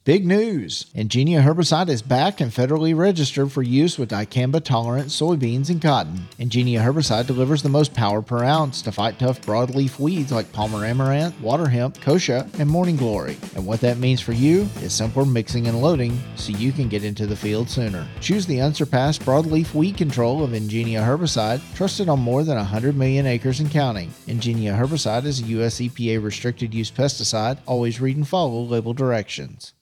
Big news! Ingenia herbicide is back and federally registered for use with dicamba-tolerant soybeans and cotton. Ingenia herbicide delivers the most power per ounce to fight tough broadleaf weeds like Palmer amaranth, water hemp, kochia, and morning glory. And what that means for you is simpler mixing and loading so you can get into the field sooner. Choose the unsurpassed broadleaf weed control of Ingenia herbicide, trusted on more than 100 million acres and counting. Ingenia herbicide is a U.S. EPA restricted use pesticide. Always read and follow label directions.